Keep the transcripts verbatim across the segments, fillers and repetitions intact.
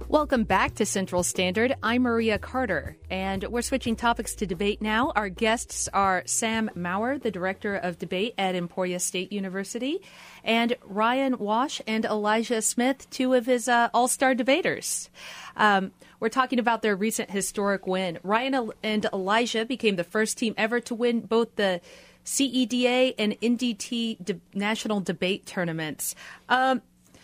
Welcome back to Central Standard. I'm Maria Carter, and we're switching topics to debate now. Our guests are Sam Maurer, the Director of Debate at Emporia State University, and Ryan Wash and Elijah Smith, two of his uh, all-star debaters. Um, we're talking about their recent historic win. Ryan and Elijah became the first team ever to win both the C E D A and N D T de- national debate tournaments. Um,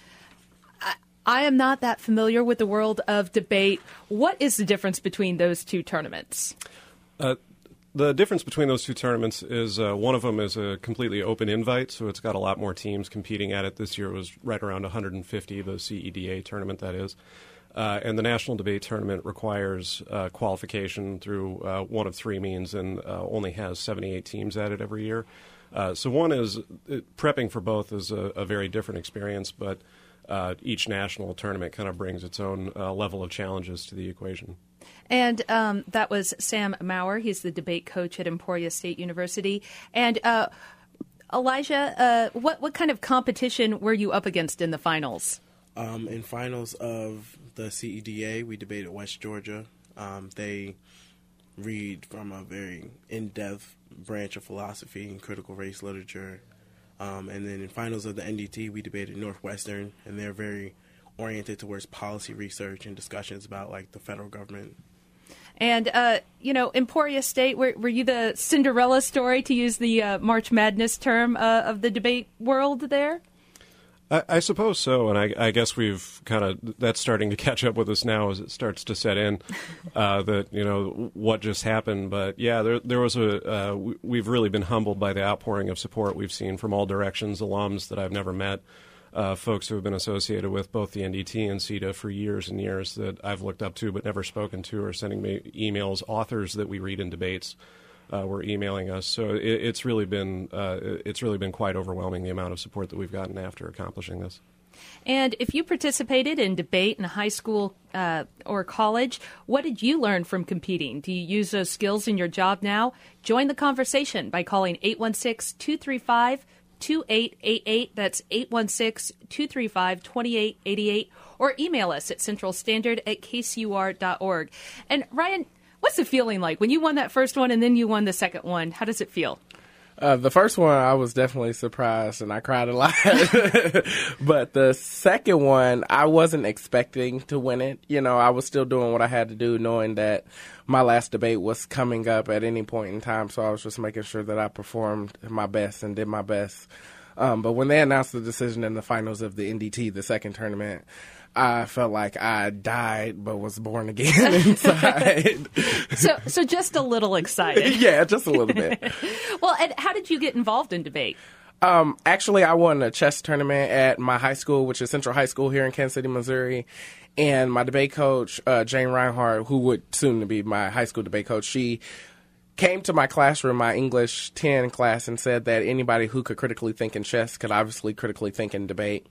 I am not that familiar with the world of debate. What is the difference between those two tournaments? Uh, the difference between those two tournaments is uh, one of them is a completely open invite, so it's got a lot more teams competing at it. This year it was right around one hundred fifty, the C E D A tournament, that is. Uh, and the National Debate Tournament requires uh, qualification through uh, one of three means and uh, only has seventy-eight teams at it every year. Uh, so one is, it, prepping for both is a, a very different experience, but Uh, each national tournament kind of brings its own uh, level of challenges to the equation. And um, that was Sam Maurer. He's the debate coach at Emporia State University. And uh, Elijah, uh, what, what kind of competition were you up against in the finals? Um, in finals of the C E D A, we debated West Georgia. Um, they read from a very in-depth branch of philosophy and critical race literature. Um, and then in finals of the N D T, we debated Northwestern, and they're very oriented towards policy research and discussions about, like, the federal government. And, uh, you know, Emporia State, were, were you the Cinderella story, to use the uh, March Madness term uh, of the debate world there? I, I suppose so, and I, I guess we've kind of, that's starting to catch up with us now as it starts to set in, uh, that, you know, what just happened. But, yeah, there there was a, uh, we've really been humbled by the outpouring of support we've seen from all directions, alums that I've never met, uh, folks who have been associated with both the N D T and C E D A for years and years that I've looked up to but never spoken to, or sending me emails, authors that we read in debates. Uh, were emailing us, so it, it's really been uh, it's really been quite overwhelming, the amount of support that we've gotten after accomplishing this. And if you participated in debate in high school uh, or college, what did you learn from competing? Do you use those skills in your job now? Join the conversation by calling eight one six, two three five, two eight eight eight. That's eight one six, two three five, two eight eight eight, or email us at centralstandard at k c u r dot org. And Ryan, what's the feeling like when you won that first one and then you won the second one? How does it feel? Uh, the first one, I was definitely surprised and I cried a lot. But the second one, I wasn't expecting to win it. You know, I was still doing what I had to do, knowing that my last debate was coming up at any point in time. So I was just making sure that I performed my best and did my best. Um, but when they announced the decision in the finals of the N D T, the second tournament, I felt like I died but was born again inside. so so just a little excited. Yeah, just a little bit. Well, and how did you get involved in debate? Um, actually, I won a chess tournament at my high school, which is Central High School here in Kansas City, Missouri. And my debate coach, uh, Jane Reinhardt, who would soon to be my high school debate coach, she came to my classroom, my English ten class, and said that anybody who could critically think in chess could obviously critically think in debate.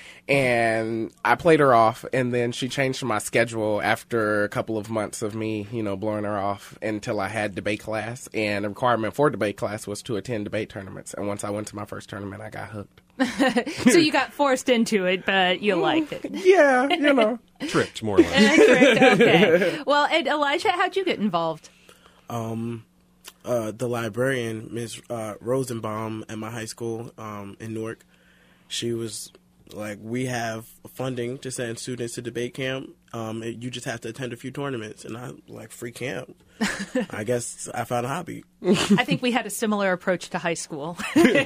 And I played her off, and then she changed my schedule after a couple of months of me, you know, blowing her off until I had debate class. And the requirement for debate class was to attend debate tournaments. And once I went to my first tournament, I got hooked. So you got forced into it, but you liked it. Yeah, you know. Tricked, more or less. Tricked, okay. Well, and Elijah, how'd you get involved? Um, uh, the librarian, Miz Uh, Rosenbaum, at my high school um, in Newark, she was like, we have funding to send students to debate camp. Um, it, you just have to attend a few tournaments. And I like, free camp. I guess I found a hobby. I think we had a similar approach to high school.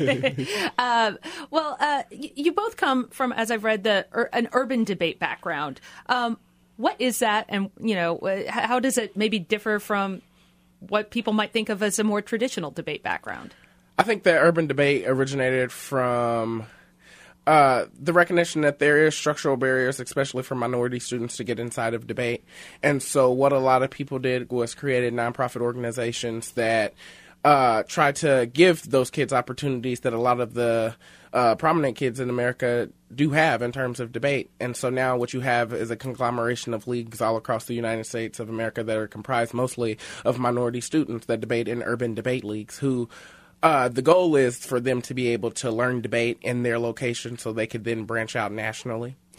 uh, well, uh, y- you both come from, as I've read, the ur- an urban debate background. Um, what is that? And, you know, uh, how does it maybe differ from what people might think of as a more traditional debate background? I think that urban debate originated from Uh, the recognition that there is structural barriers, especially for minority students, to get inside of debate. And so what a lot of people did was created nonprofit organizations that uh, try to give those kids opportunities that a lot of the uh, prominent kids in America do have in terms of debate. And so now what you have is a conglomeration of leagues all across the United States of America that are comprised mostly of minority students that debate in urban debate leagues who Uh, the goal is for them to be able to learn debate in their location so they could then branch out nationally.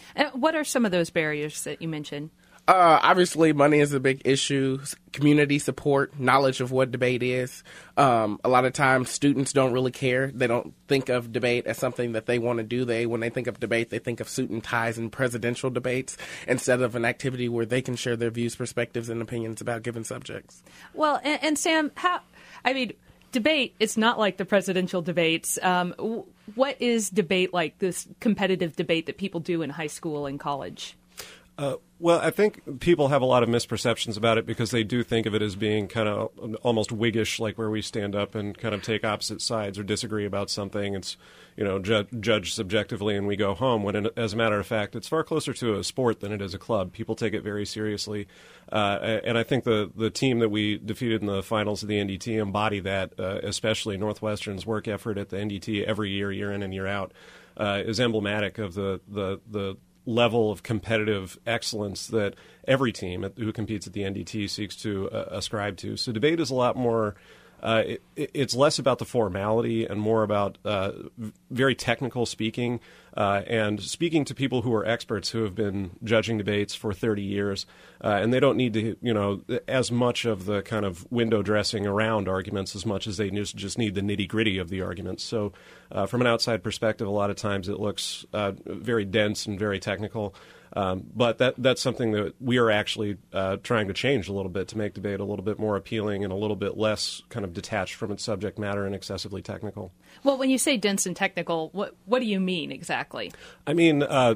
And what are some of those barriers that you mentioned? Uh, obviously, money is a big issue. Community support, knowledge of what debate is. Um, a lot of times, students don't really care. They don't think of debate as something that they want to do. They, when they think of debate, they think of suit and ties and presidential debates instead of an activity where they can share their views, perspectives, and opinions about given subjects. Well, and, and Sam, how? I mean, debate is not like the presidential debates. Um, w- what is debate like? This competitive debate that people do in high school and college? Uh, well, I think people have a lot of misperceptions about it because they do think of it as being kind of almost Whiggish, like where we stand up and kind of take opposite sides or disagree about something. It's, you know, ju- judged subjectively and we go home. When, as a matter of fact, it's far closer to a sport than it is a club. People take it very seriously. Uh, and I think the, the team that we defeated in the finals of the N D T embody that, uh, especially Northwestern's work effort at the N D T every year, year in and year out, uh, is emblematic of the, the, the level of competitive excellence that every team who competes at the N D T seeks to uh, ascribe to. So debate is a lot more, uh, it, it's less about the formality and more about uh, very technical speaking uh, and speaking to people who are experts who have been judging debates for thirty years. Uh, and they don't need to, you know, as much of the kind of window dressing around arguments as much as they just need the nitty gritty of the arguments. So uh, from an outside perspective, a lot of times it looks uh, very dense and very technical. Um, but that that's something that we are actually uh, trying to change a little bit to make debate a little bit more appealing and a little bit less kind of detached from its subject matter and excessively technical. Well, when you say dense and technical, what what do you mean exactly? I mean, uh,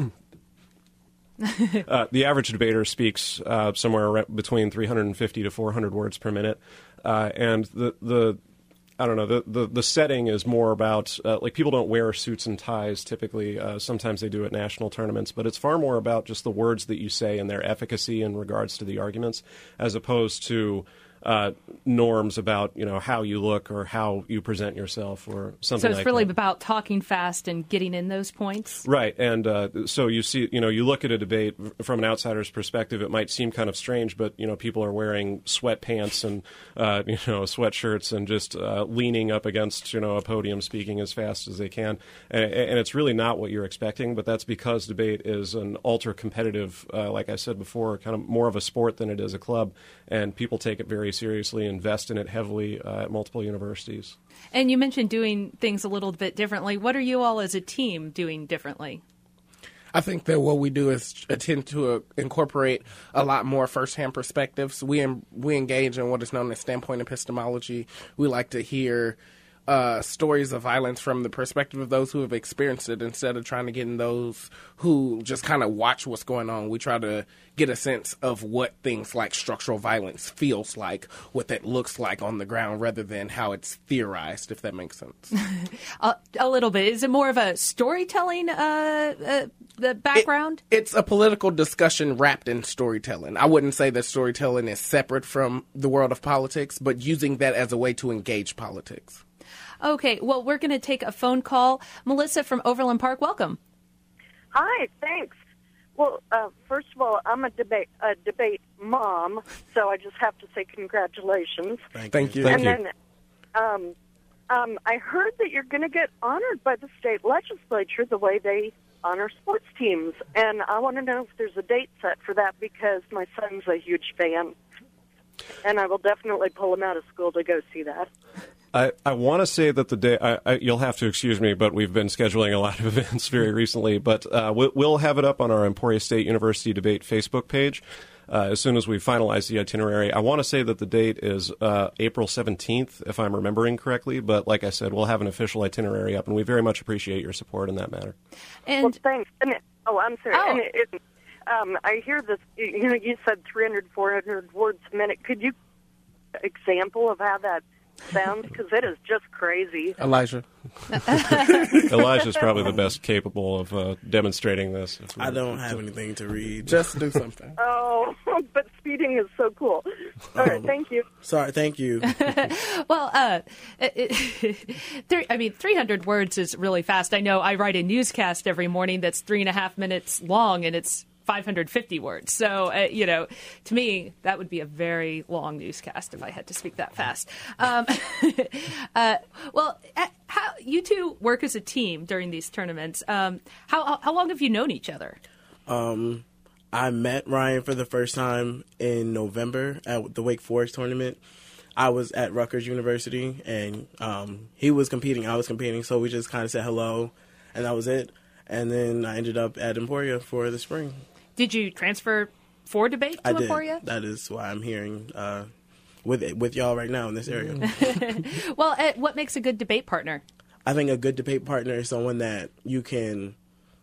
uh, the average debater speaks uh, somewhere around between three hundred fifty to four hundred words per minute, uh, and the the I don't know, the, the, the setting is more about, uh, like, people don't wear suits and ties typically. Uh, sometimes they do at national tournaments, but it's far more about just the words that you say and their efficacy in regards to the arguments, as opposed to uh, norms about, you know, how you look or how you present yourself or something like that. So it's really about talking fast and getting in those points? Right. And uh, so you see, you know, you look at a debate from an outsider's perspective, it might seem kind of strange, but, you know, people are wearing sweatpants and, uh, you know, sweatshirts and just uh, leaning up against, you know, a podium speaking as fast as they can. And, and it's really not what you're expecting, but that's because debate is an ultra-competitive, uh, like I said before, kind of more of a sport than it is a club, and people take it very seriously, invest in it heavily uh, at multiple universities. And you mentioned doing things a little bit differently. What are you all as a team doing differently? I think that what we do is attempt to uh, incorporate a lot more firsthand perspectives. We em- we engage in what is known as standpoint epistemology. We like to hear uh, stories of violence from the perspective of those who have experienced it instead of trying to get in those who just kind of watch what's going on. We try to get a sense of what things like structural violence feels like, what that looks like on the ground, rather than how it's theorized, if that makes sense. a, a little bit. Is it more of a storytelling uh, uh, the background? It, it's a political discussion wrapped in storytelling. I wouldn't say that storytelling is separate from the world of politics, but using that as a way to engage politics. Okay, well, we're going to take a phone call. Melissa from Overland Park, welcome. Hi, thanks. Well, uh, first of all, I'm a debate a debate mom, so I just have to say congratulations. Thank, Thank you. you. Thank and you. then um, um, I heard that you're going to get honored by the state legislature the way they honor sports teams, and I want to know if there's a date set for that because my son's a huge fan, and I will definitely pull him out of school to go see that. I, I want to say that the day, I, I, you'll have to excuse me, but we've been scheduling a lot of events very recently, but uh, we'll, we'll have it up on our Emporia State University Debate Facebook page uh, as soon as we finalize the itinerary. I want to say that the date is uh, April seventeenth, if I'm remembering correctly, but like I said, we'll have an official itinerary up, and we very much appreciate your support in that matter. And Well, thanks. And it, oh, I'm sorry. Oh. And it, it, um, I hear this, you know, you said three hundred, four hundred words a minute. Could you example of how that sounds? Because it is just crazy. Elijah. Elijah's probably the best capable of uh, demonstrating this. if we- I don't have anything to read. Just do something. Oh, but speeding is so cool. All right, thank you. Sorry, thank you. Well, uh, it, it, three, I mean, three hundred words is really fast. I know I write a newscast every morning that's three and a half minutes long, and it's five hundred fifty words. So, uh, you know, to me, that would be a very long newscast if I had to speak that fast. Um, uh, well, how you two work as a team during these tournaments. Um, how how long have you known each other? Um, I met Ryan for the first time in November at the Wake Forest tournament. I was at Rutgers University, and um, he was competing, I was competing, so we just kind of said hello, and that was it. And then I ended up at Emporia for the spring. Did you transfer for debate to I did. Emporia? That is why I'm hearing uh, with with y'all right now in this area. Well, uh, what makes a good debate partner? I think a good debate partner is someone that you can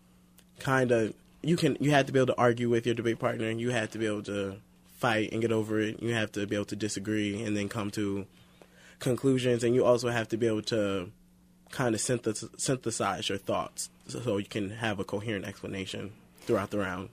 kind of, you can, you have to be able to argue with your debate partner. You have to be able to fight and get over it. You have to be able to disagree and then come to conclusions. And you also have to be able to kind of synthesize, synthesize your thoughts so you can have a coherent explanation throughout the round.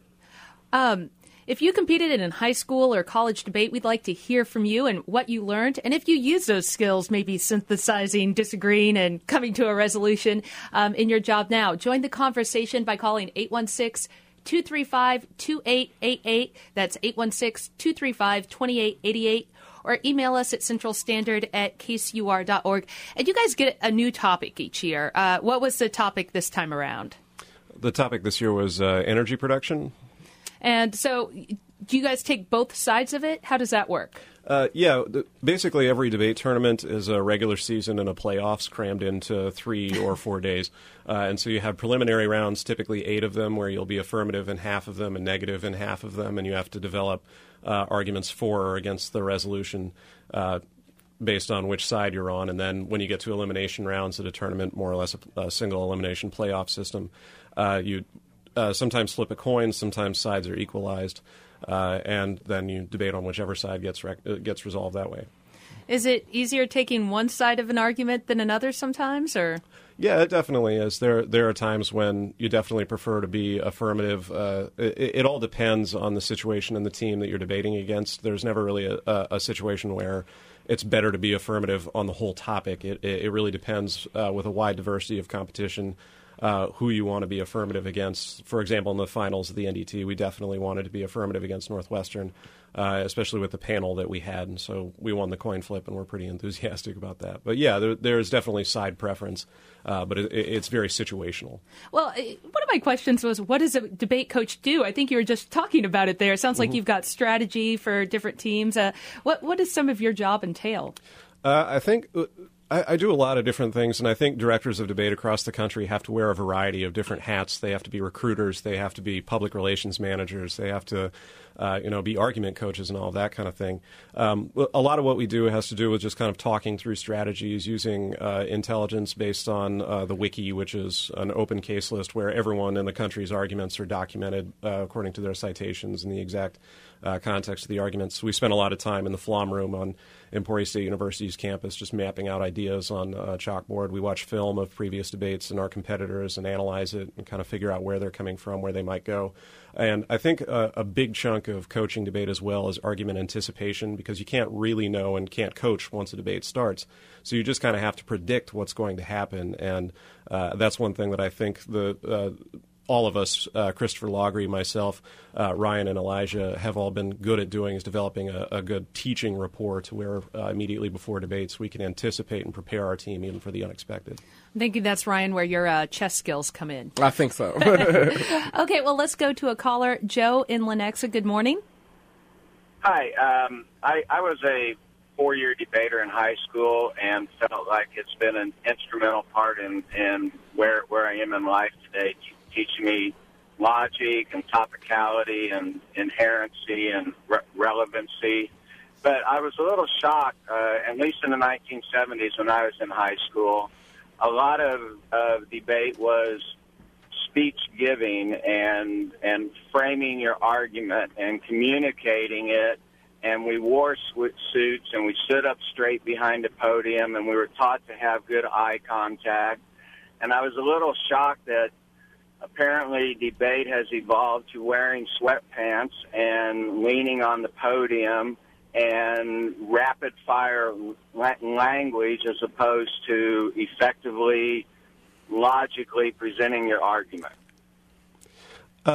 Um, if you competed in a high school or college debate, we'd like to hear from you and what you learned. And if you use those skills, maybe synthesizing, disagreeing, and coming to a resolution um, in your job now, join the conversation by calling eight one six, two three five, two eight eight eight. That's eight one six, two three five, two eight eight eight. Or email us at centralstandard at k c u r dot org. And you guys get a new topic each year. Uh, what was the topic this time around? The topic this year was uh, energy production. And so do you guys take both sides of it? How does that work? Uh, yeah, th- basically every debate tournament is a regular season and a playoffs crammed into three or four days. Uh, and so you have preliminary rounds, typically eight of them, where you'll be affirmative in half of them and negative in half of them, and you have to develop uh, arguments for or against the resolution uh, based on which side you're on. And then when you get to elimination rounds at a tournament, more or less a, a single elimination playoff system, uh, you uh, sometimes flip a coin, sometimes sides are equalized. Uh, and then you debate on whichever side gets rec- gets resolved that way. Is it easier taking one side of an argument than another sometimes, or? Yeah, it definitely is. There there are times when you definitely prefer to be affirmative. Uh, it, it all depends on the situation and the team that you're debating against. There's never really a, a, a situation where it's better to be affirmative on the whole topic. It, it, it really depends uh, with a wide diversity of competition. Uh, who you want to be affirmative against. For example, in the finals of the N D T, we definitely wanted to be affirmative against Northwestern, uh, especially with the panel that we had. And so we won the coin flip, and we're pretty enthusiastic about that. But yeah, there, there's definitely side preference, uh, but it, it's very situational. Well, one of my questions was, what does a debate coach do? I think you were just talking about it there. It sounds like mm-hmm. you've got strategy for different teams. Uh, what, what does some of your job entail? Uh, I think... I, I do a lot of different things, and I think directors of debate across the country have to wear a variety of different hats. They have to be recruiters, they have to be public relations managers, they have to, uh, you know, be argument coaches and all that kind of thing. Um, a lot of what we do has to do with just kind of talking through strategies, using uh, intelligence based on uh, the wiki, which is an open case list where everyone in the country's arguments are documented uh, according to their citations and the exact uh, context of the arguments. We spend a lot of time in the Flom room on Emporia State University's campus just mapping out ideas on a chalkboard. We watch film of previous debates and our competitors and analyze it and kind of figure out where they're coming from, where they might go. And I think a, a big chunk of coaching debate as well is argument anticipation, because you can't really know and can't coach once a debate starts. So you just kind of have to predict what's going to happen. And uh, that's one thing that I think the uh, all of us, uh, Christopher Logry, myself, uh, Ryan, and Elijah, have all been good at doing is developing a, a good teaching rapport to where uh, immediately before debates we can anticipate and prepare our team even for the unexpected. I'm thinking that's, Ryan, where your uh, chess skills come in. I think so. Okay, well, let's go to a caller. Joe in Lenexa, good morning. Hi. Um, I, I was a four-year debater in high school and felt like it's been an instrumental part in, in where, where I am in life today, teaching me logic and topicality and inherency and re- relevancy. But I was a little shocked, uh, at least in the nineteen seventies when I was in high school, a lot of, of debate was speech giving and, and framing your argument and communicating it. And we wore suits and we stood up straight behind a podium and we were taught to have good eye contact. And I was a little shocked that apparently debate has evolved to wearing sweatpants and leaning on the podium and rapid-fire la- language as opposed to effectively, logically presenting your argument. Uh,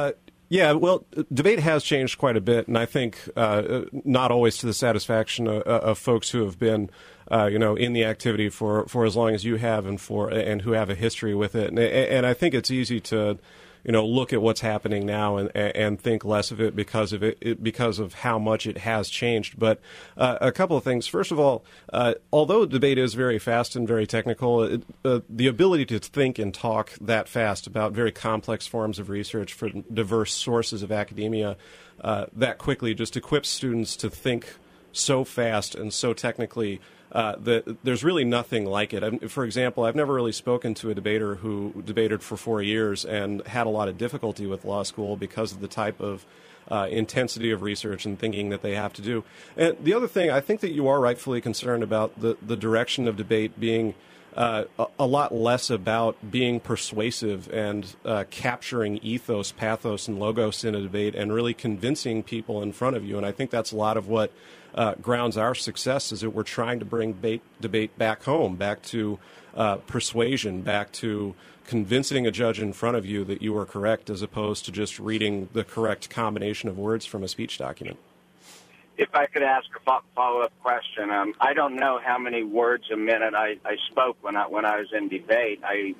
Yeah, well, debate has changed quite a bit, and I think uh, not always to the satisfaction of, of folks who have been, uh, you know, in the activity for, for as long as you have, and for and who have a history with it. And, and I think it's easy to, you know, look at what's happening now and and think less of it because of it, it because of how much it has changed. But uh, a couple of things. First of all, uh, although debate is very fast and very technical, it, uh, the ability to think and talk that fast about very complex forms of research for diverse sources of academia uh, that quickly just equips students to think so fast and so technically uh, that there's really nothing like it. I, for example, I've never really spoken to a debater who debated for four years and had a lot of difficulty with law school because of the type of uh, intensity of research and thinking that they have to do. And the other thing, I think that you are rightfully concerned about the, the direction of debate being Uh, a, a lot less about being persuasive and uh, capturing ethos, pathos, and logos in a debate and really convincing people in front of you. And I think that's a lot of what uh, grounds our success, is that we're trying to bring debate, debate back home, back to uh, persuasion, back to convincing a judge in front of you that you are correct, as opposed to just reading the correct combination of words from a speech document. If I could ask a follow-up question, um, I don't know how many words a minute I, I spoke when I when I was in debate. I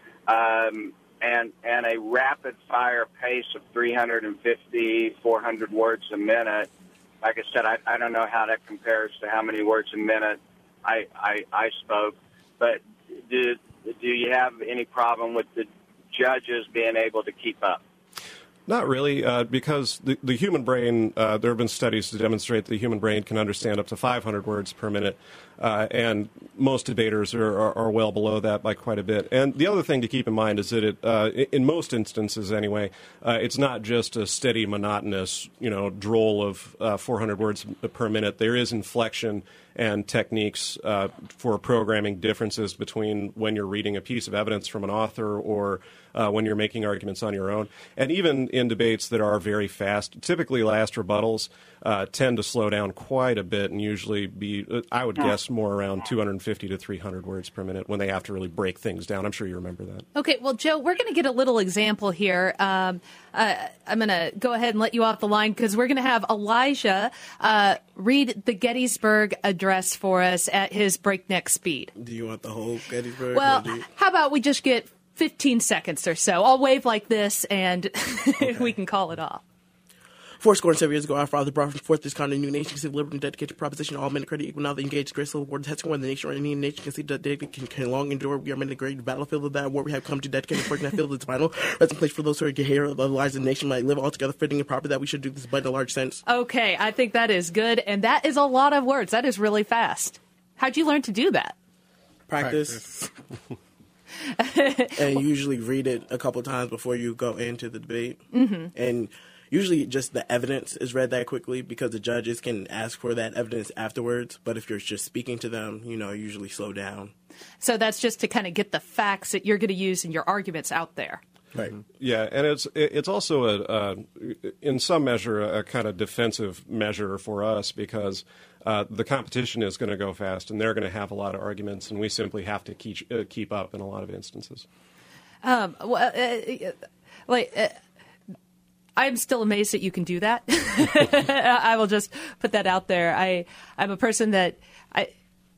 um, and and a rapid-fire pace of three hundred fifty, four hundred words a minute. Like I said, I, I don't know how that compares to how many words a minute I I, I spoke. But do do you have any problem with the judges being able to keep up? Not really, uh, because the, the human brain, uh, there have been studies to demonstrate the human brain can understand up to five hundred words per minute, uh, and most debaters are, are, are well below that by quite a bit. And the other thing to keep in mind is that it, uh, in most instances anyway, uh, it's not just a steady, monotonous, you know, droll of uh, four hundred words per minute. There is inflection and techniques uh, for programming differences between when you're reading a piece of evidence from an author or uh, when you're making arguments on your own. And even in debates that are very fast, typically last rebuttals uh, tend to slow down quite a bit and usually be, I would guess, more around two hundred fifty to three hundred words per minute when they have to really break things down. I'm sure you remember that. Okay, well, Joe, we're going to get a little example here. Um, uh, I'm going to go ahead and let you off the line because we're going to have Elijah uh, read the Gettysburg Address for us at his breakneck speed. Do you want the whole Gettysburg? Well, you... how about we just get fifteen seconds or so? I'll wave like this, and okay. we can call it off. Four score and seven years ago, our father brought forth this kind of new nation, civil liberty, and dedicated to proposition, all men are credit equal. Now they engage graceful war, testing when the nation or any nation can see that they can, can long endure. We are in the great battlefield of that war. We have come to dedicate and work in that field. It's final resting place for those who are here. Otherwise, the nation might live all together, fitting and proper. That we should do this, but in a large sense. Okay, I think that is good, and that is a lot of words. That is really fast. How'd you learn to do that? Practice. Practice. And you usually read it a couple times before you go into the debate. Mm-hmm. And usually just the evidence is read that quickly because the judges can ask for that evidence afterwards. But if you're just speaking to them, you know, usually slow down. So that's just to kind of get the facts that you're going to use in your arguments out there. Right. Yeah, and it's it's also a, uh, in some measure a kind of defensive measure for us because uh, the competition is going to go fast and they're going to have a lot of arguments, and we simply have to keep uh, keep up in a lot of instances. Um, well, uh, like. Uh, I'm still amazed that you can do that. I will just put that out there. I, I'm a person that I,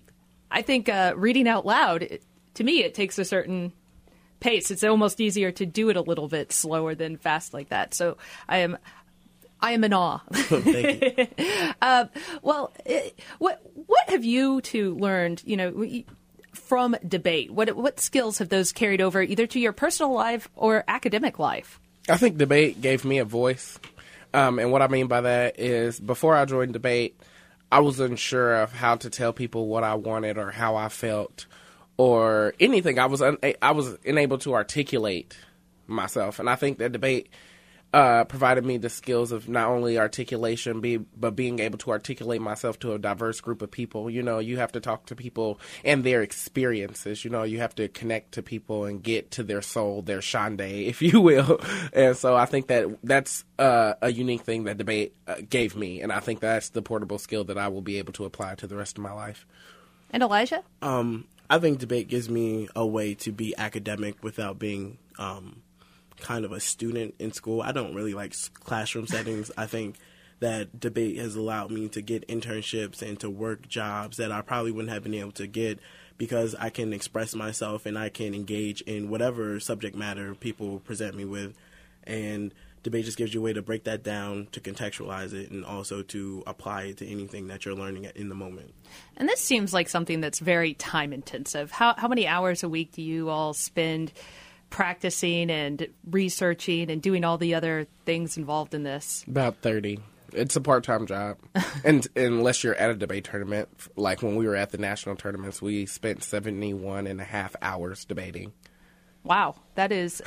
I think uh, reading out loud, it, to me, it takes a certain pace. It's almost easier to do it a little bit slower than fast like that. So I am, I am in awe. Thank you. uh, well, it, what what have you two learned? You know. From debate, what what skills have those carried over either to your personal life or academic life? I think debate gave me a voice. Um, and what I mean by that is before I joined debate, I was unsure of how to tell people what I wanted or how I felt or anything. I was un- I was unable to articulate myself. And I think that debate uh, provided me the skills of not only articulation, be, but being able to articulate myself to a diverse group of people. You know, you have to talk to people and their experiences. You know, you have to connect to people and get to their soul, their shande, if you will. And so I think that that's uh, a unique thing that debate uh, gave me. And I think that's the portable skill that I will be able to apply to the rest of my life. And Elijah? Um, I think debate gives me a way to be academic without being um, kind of a student in school. I don't really like classroom settings. I think that debate has allowed me to get internships and to work jobs that I probably wouldn't have been able to get because I can express myself and I can engage in whatever subject matter people present me with. And debate just gives you a way to break that down, to contextualize it, and also to apply it to anything that you're learning at, in the moment. And this seems like something that's very time intensive. How how many hours a week do you all spend practicing and researching and doing all the other things involved in this? About thirty. It's a part-time job. and unless you're at a debate tournament, like when we were at the national tournaments, we spent seventy-one and a half hours debating. Wow, that is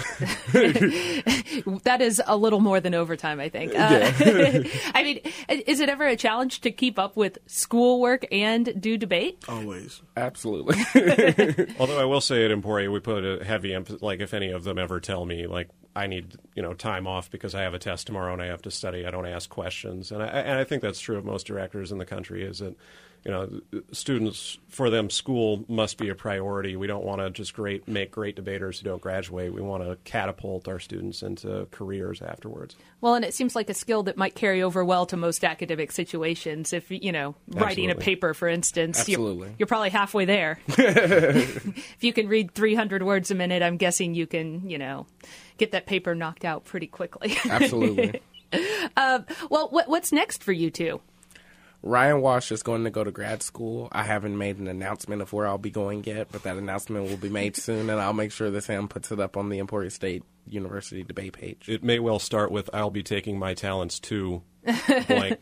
that is a little more than overtime, I think. Uh, Yeah. I mean, is it ever a challenge to keep up with schoolwork and do debate? Always. Absolutely. Although I will say at Emporia, we put a heavy emphasis, like if any of them ever tell me, like, I need, you know, time off because I have a test tomorrow and I have to study, I don't ask questions. And I, and I think that's true of most directors in the country, is that, you know, students, for them, school must be a priority. We don't want to just great make great debaters who don't graduate. We want to catapult our students into careers afterwards. Well, and it seems like a skill that might carry over well to most academic situations. If, you know, writing Absolutely. a paper, for instance, Absolutely. You're, you're probably halfway there. If you can read three hundred words a minute, I'm guessing you can, you know, get that paper knocked out pretty quickly. Absolutely. uh, well, what, what's next for you two? Ryan Walsh is going to go to grad school. I haven't made an announcement of where I'll be going yet, but that announcement will be made soon, and I'll make sure that Sam puts it up on the Emporia State University debate page. It may well start with, I'll be taking my talents to blank.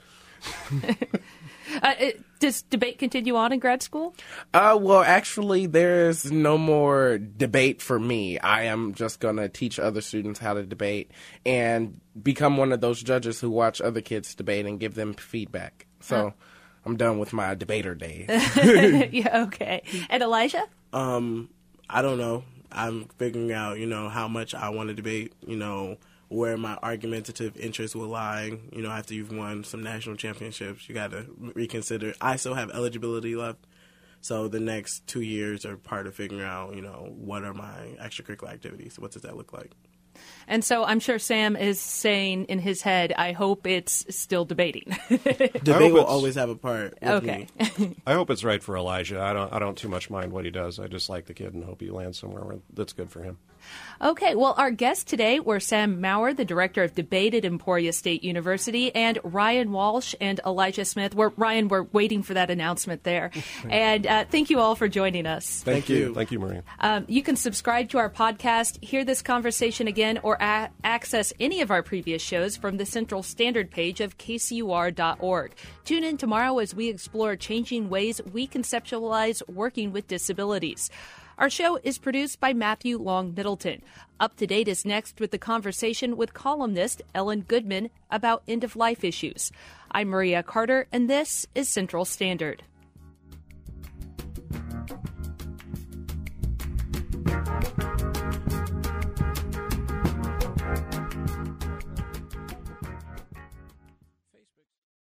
Uh, it, does debate continue on in grad school? Uh, well, actually, there's no more debate for me. I am just going to teach other students how to debate and become one of those judges who watch other kids debate and give them feedback. So Huh. I'm done with my debater days. Yeah, okay. And Elijah? Um, I don't know. I'm figuring out, you know, how much I want to debate, you know, where my argumentative interests will lie. You know, after you've won some national championships, you got to reconsider. I still have eligibility left. So the next two years are part of figuring out, you know, what are my extracurricular activities? What does that look like? And so I'm sure Sam is saying in his head, I hope it's still debating. Debate hope will it's- always have a part with Okay. me. I hope it's right for Elijah. I don't I don't too much mind what he does. I just like the kid and hope he lands somewhere where that's good for him. Okay, well, our guests today were Sam Maurer, the director of debate at Emporia State University, and Ryan Walsh and Elijah Smith. We're, Ryan, we're waiting for that announcement there. And uh, thank you all for joining us. Thank you. Thank you, Maria. Um, you can subscribe to our podcast, hear this conversation again, or a- access any of our previous shows from the Central Standard page of K C U R dot org. Tune in tomorrow as we explore changing ways we conceptualize working with disabilities. Our show is produced by Matthew Long Middleton. Up to Date is next with the conversation with columnist Ellen Goodman about end-of-life issues. I'm Maria Carter, and this is Central Standard.